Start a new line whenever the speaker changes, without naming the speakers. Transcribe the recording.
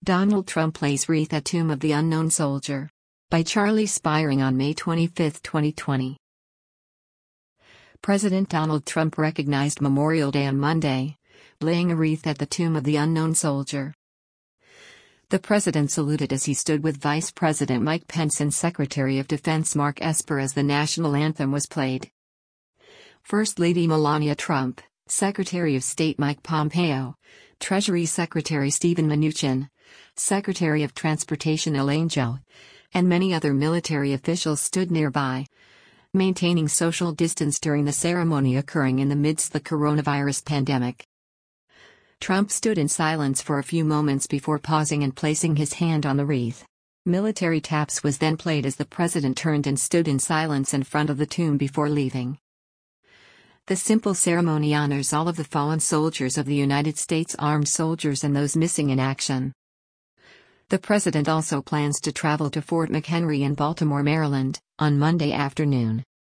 Donald Trump lays wreath at Tomb of the Unknown Soldier. By Charlie Spiring on May 25, 2020. President Donald Trump recognized Memorial Day on Monday, laying a wreath at the Tomb of the Unknown Soldier. The president saluted as he stood with Vice President Mike Pence and Secretary of Defense Mark Esper as the national anthem was played. First Lady Melania Trump, Secretary of State Mike Pompeo, Treasury Secretary Steven Mnuchin, Secretary of Transportation Elaine Chao, and many other military officials stood nearby, maintaining social distance during the ceremony occurring in the midst of the coronavirus pandemic. Trump stood in silence for a few moments before pausing and placing his hand on the wreath. Military taps was then played as the president turned and stood in silence in front of the tomb before leaving. The simple ceremony honors all of the fallen soldiers of the United States Armed Soldiers and those missing in action. The president also plans to travel to Fort McHenry in Baltimore, Maryland, on Monday afternoon.